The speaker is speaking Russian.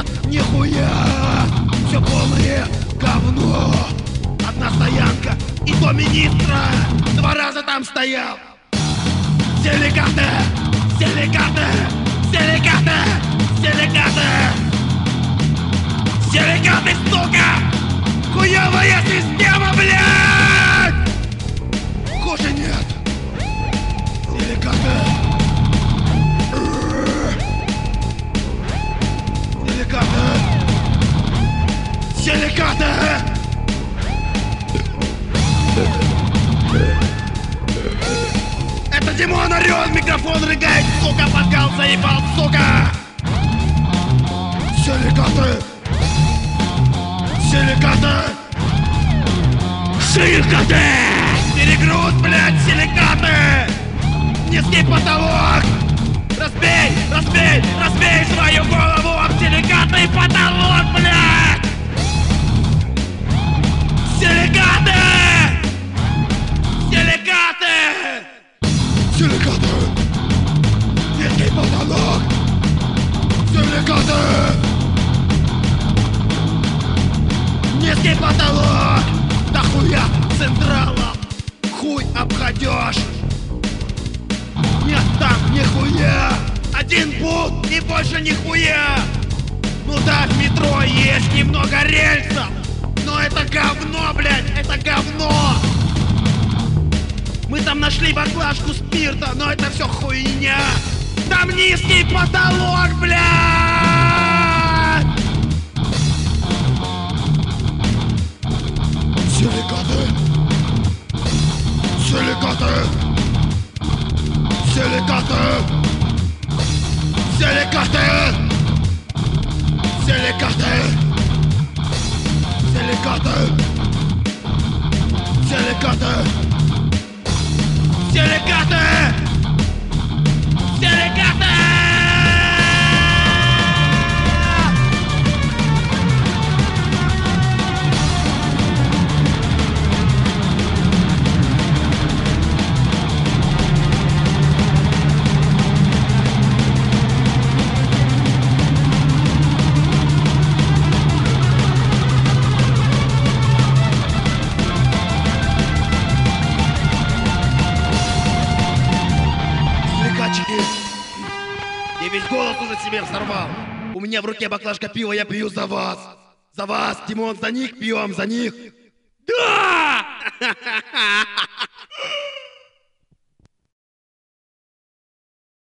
нет нихуя, все полное говно. Одна стоянка, и то министра 2 раза там стоял. Силикаты, силикаты, силикаты, силикаты, силикаты, сука! Хуевая система, блядь! Хуже нет. Силикаты. Силикаты. Силикаты. Это Димон орёт, микрофон рыгает, сука, подкал, заебал, сука! Силикаты! Силикаты! Силикаты! Перегруз, блядь, силикаты! Низкий потолок! Разбей, разбей, разбей свою голову об силикатный потолок, блядь! Силикаты! Силикаты! Силикаты! Низкий потолок! Силикаты! Низкий потолок! Да хуя централом! Хуй обходёшь! Нет там нихуя! Один путь и больше нихуя! Ну да, в метро есть немного рельсов, но это говно, блядь, это говно! Мы там нашли баклажку спирта, но это все хуйня! Там низкий потолок, блядь! Силикаты! Силикаты! Силикаты! Силикаты! Силикаты! Силикаты! Силикаты! Силикаты! Силикаты! Я весь голос уже себе взорвал. У меня в руке баклажка пива, я пью за вас. За вас, Димон, за них пьем, за них. Да!